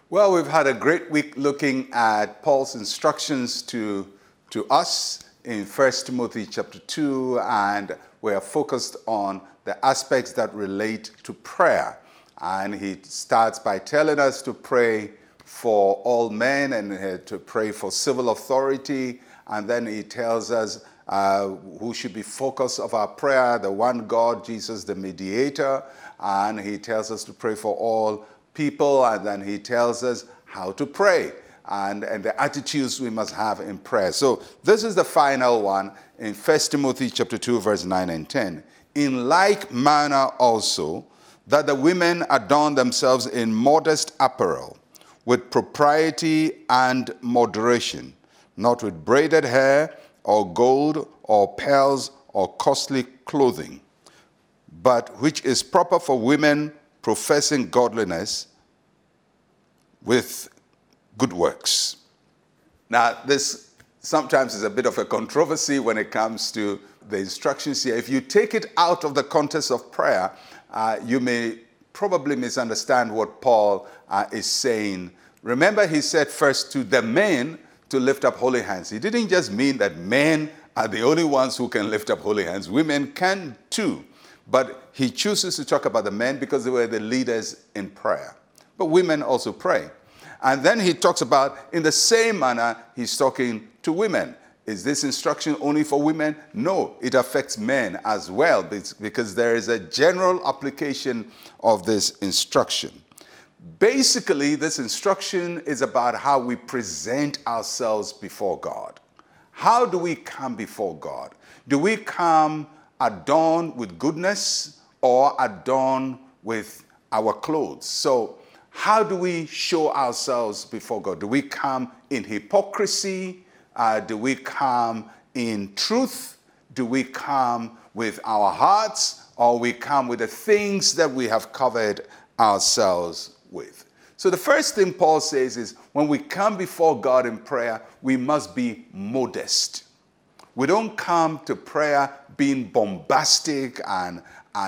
Well, we've had a great week looking at Paul's instructions to us in 1 Timothy chapter 2, and we are focused on the aspects that relate to prayer. And he starts by telling us to pray for all men and to pray for civil authority. And then he tells us who should be focus of our prayer, the one God, Jesus, the mediator. And he tells us to pray for all people, and then he tells us how to pray and the attitudes we must have in prayer. So this is the final one in 1 Timothy chapter 2, verse 9 and 10. In like manner also, that the women adorn themselves in modest apparel, with propriety and moderation, not with braided hair, or gold, or pearls, or costly clothing, but which is proper for women professing godliness with good works. Now, this sometimes is a bit of a controversy when it comes to the instructions here. If you take it out of the context of prayer, you may probably misunderstand what Paul is saying. Remember, he said first to the men to lift up holy hands. He didn't just mean that men are the only ones who can lift up holy hands. Women can too. But he chooses to talk about the men because they were the leaders in prayer. But women also pray. And then he talks about, in the same manner, he's talking to women. Is this instruction only for women? No, it affects men as well, because there is a general application of this instruction. Basically, this instruction is about how we present ourselves before God. How do we come before God? Do we come adorned with goodness or adorned with our clothes? So how do we show ourselves before God? Do we come in hypocrisy? Do we come in truth? Do we come with our hearts? Or we come with the things that we have covered ourselves with? So the first thing Paul says is when we come before God in prayer, we must be modest. We don't come to prayer being bombastic and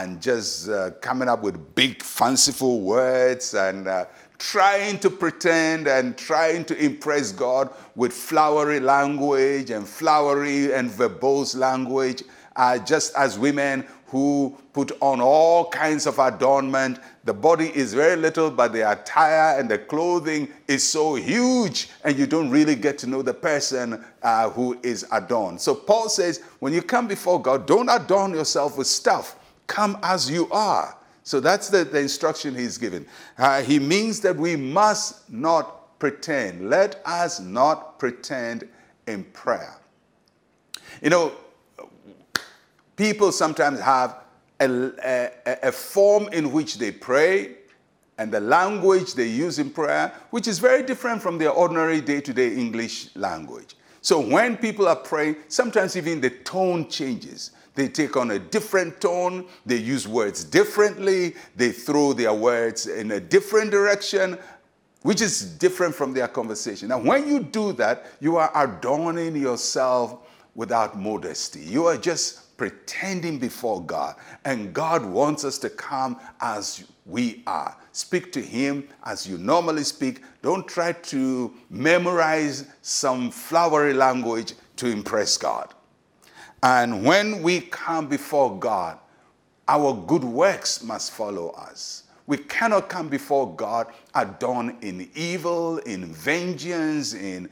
just coming up with big fanciful words and trying to pretend and trying to impress God with flowery language and flowery and verbose language, just as women who put on all kinds of adornment. The body is very little, but the attire and the clothing is so huge, and you don't really get to know the person who is adorned. So Paul says, when you come before God, don't adorn yourself with stuff. Come as you are. So that's the instruction he's given. He means that we must not pretend. Let us not pretend in prayer. You know, people sometimes have a form in which they pray and the language they use in prayer, which is very different from their ordinary day-to-day English language. So when people are praying, sometimes even the tone changes. They take on a different tone. They use words differently. They throw their words in a different direction, which is different from their conversation. Now, when you do that, you are adorning yourself without modesty. You are just pretending before God. And God wants us to come as we are. Speak to him as you normally speak. Don't try to memorize some flowery language to impress God. And when we come before God, our good works must follow us. We cannot come before God adorned in evil, in vengeance,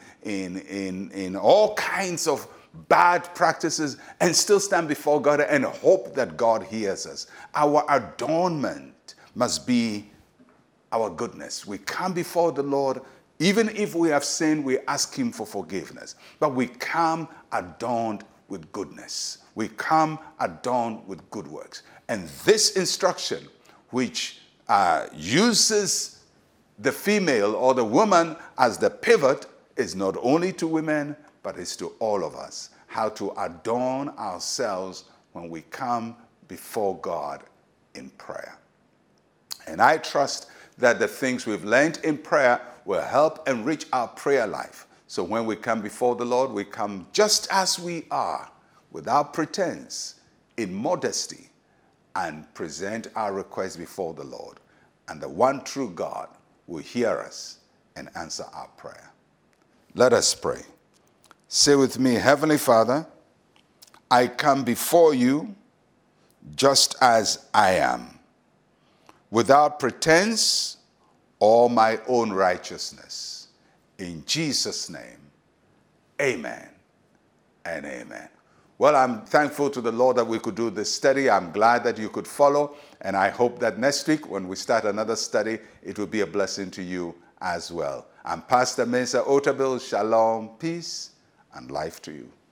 in all kinds of bad practices, and still stand before God and hope that God hears us. Our adornment must be our goodness. We come before the Lord, even if we have sinned, we ask him for forgiveness. But we come adorned with goodness. We come adorned with good works. And this instruction, which uses the female or the woman as the pivot, is not only to women, but it's to all of us. How to adorn ourselves when we come before God in prayer. And I trust that the things we've learned in prayer will help enrich our prayer life. So when we come before the Lord, we come just as we are, without pretense, in modesty, and present our requests before the Lord. And the one true God will hear us and answer our prayer. Let us pray. Say with me, Heavenly Father, I come before you just as I am, without pretense or my own righteousness. In Jesus' name, amen and amen. Well, I'm thankful to the Lord that we could do this study. I'm glad that you could follow, and I hope that next week when we start another study, it will be a blessing to you as well. I'm Pastor Mensa Otabil. Shalom, peace, and life to you.